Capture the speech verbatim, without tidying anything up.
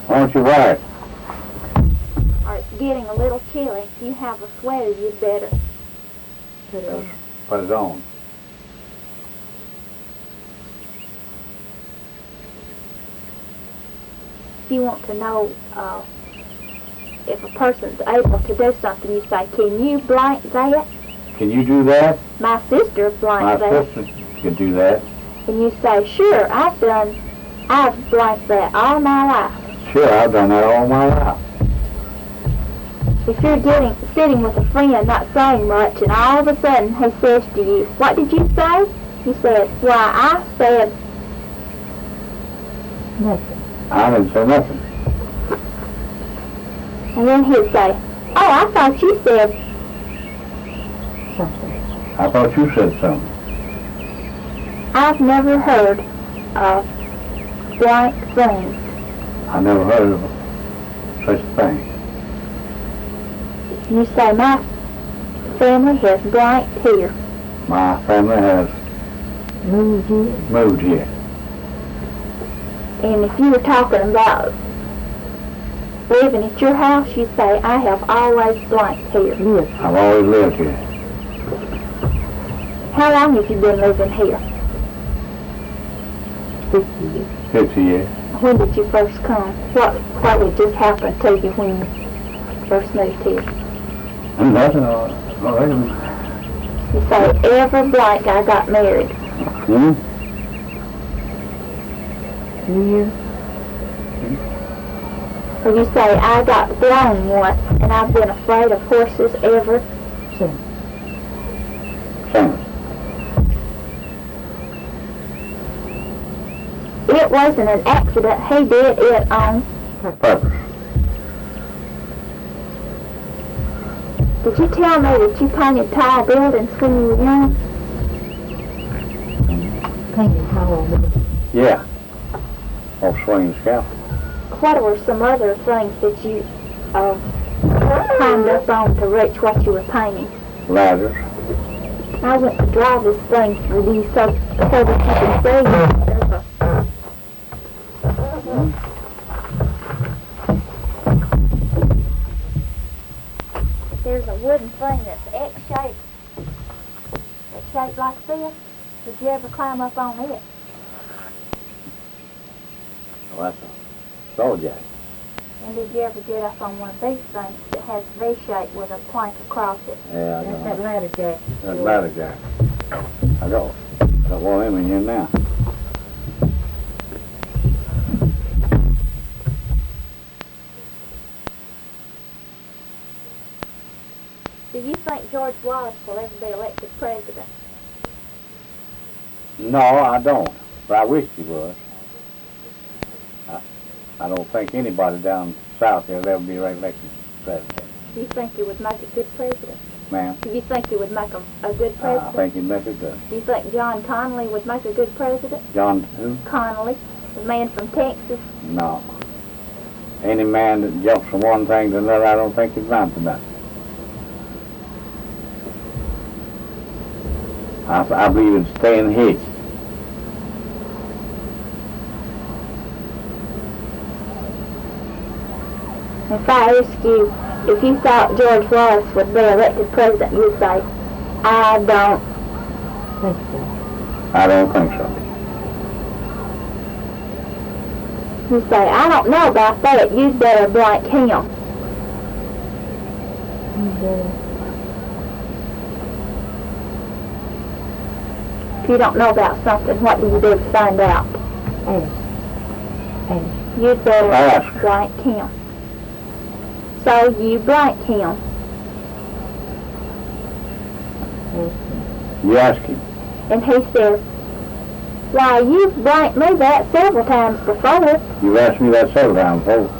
Why don't you wear it? Or it's getting a little chilly. If you have a sweater, you'd better put it on. Put it on. If you want to know uh, if a person's able to do something, you say, can you blank that? Can you do that? My sister blank My that. sister could do that. And you say, sure, I've done, I've blanked that all my life. Sure, I've done that all my life. If you're getting, sitting with a friend not saying much and all of a sudden he says to you, what did you say? You said, why, I said nothing. I didn't say nothing. And then he'd say, oh, I thought you said something. I thought you said something. I've never heard of blank things. I never heard of such a thing. You say, my family has blanked here. My family has moved here. Moved here. And if you were talking about living at your house, you say, I have always blanked here. Yes. I've always lived here. How long have you been living here? Fifty years. Fifty years. When did you first come? What what had just happened to you when you first moved here? And nothing. Already. You say, every blank I got married. Hmm? Yeah. Or you say, I got blown once, and I've been afraid of horses ever since. Since. It wasn't an accident. He did it on purpose. Did you tell me that you painted tall buildings when you were young? Painted tall buildings? Yeah. Off Swing's Scalp. What were some other things that you uh, climbed up on to reach what you were painting? Ladders. I went to draw this thing for you so, so that you can see. There's a, Mm-hmm. there's a wooden thing that's X-shaped. It's shaped like this. Did you ever climb up on it? Well, that's a saw jack. And did you ever get up on one of these things that has a V-shape with a plank across it? Yeah, I That's got that ladder jack. That ladder jack. I got, got one of them in here now. Do you think George Wallace will ever be elected president? No, I don't. But I wish he was. I, I don't think anybody down south here will ever be elected president. Do you think he would make a good president? Ma'am? Do you think he would make a, a good Uh, president? I think he'd make it good. Do you think John Connally would make a good president? John who? Connally, the man from Texas. No. Any man that jumps from one thing to another, I don't think he'd amount to nothing. I, I believe in staying hitched. If I ask you if you thought George Wallace would be elected president, you'd say, I don't think so. I don't think so. You say, I don't know about that. You'd better blank him. If you don't know about something, what do you do to find out? Ask. Ask. You'd better Ask. blank him. So you blank him. You ask him. And he says, why, you've blanked me that several times before. You've asked me that several times before.